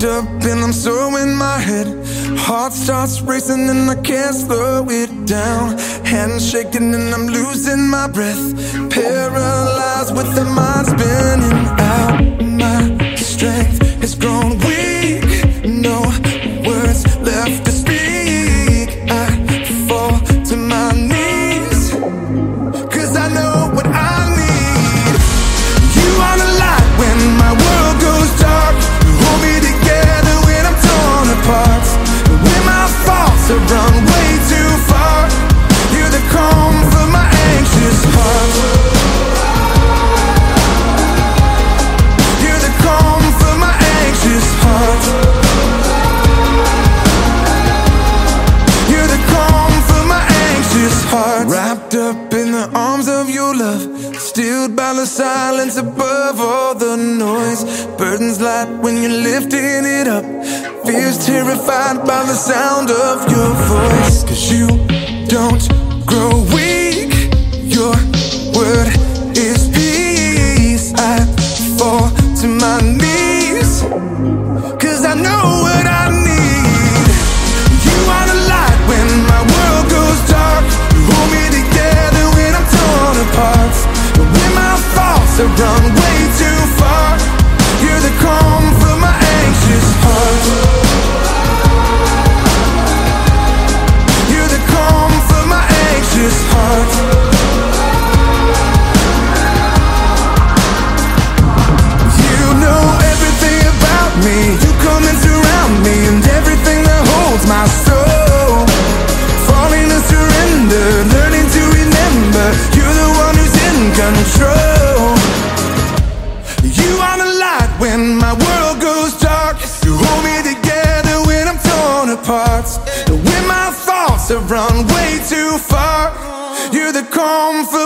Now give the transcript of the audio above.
up and I'm so in my head. Heart starts racing and I can't slow it down. Hands shaking and I'm losing my breath. Paralyzed with the mind spinning out. My strength has grown weak. No words left to speak. I fall to my knees, 'cause I know what I need. You are the light when my world goes dark. You hold me together when I'm torn apart. When my thoughts have run way too far, you're the calm for my anxious heart. You're the calm for my anxious heart. You're the calm for my anxious heart. Wrapped up in the arms of your love, stilled by the silence above all the noise. Burdens light when you're lifting it up. Fears terrified by the sound of your voice. 'Cause you don't grow weak. Your word is peace. I fall to my knees, 'cause I know what I need. You are the light when my world goes dark. You hold me together when I'm torn apart. When my thoughts have run way too far, you're the calm for my anxious heart. You're the calm for my anxious heart. You know everything about me. You come and surround me, and everything that holds my soul. Falling to surrender, learning to remember. You're the one who's in control. You are the light when my world goes dark. You hold me together when I'm torn apart. When my thoughts have run way too far, you're the calm for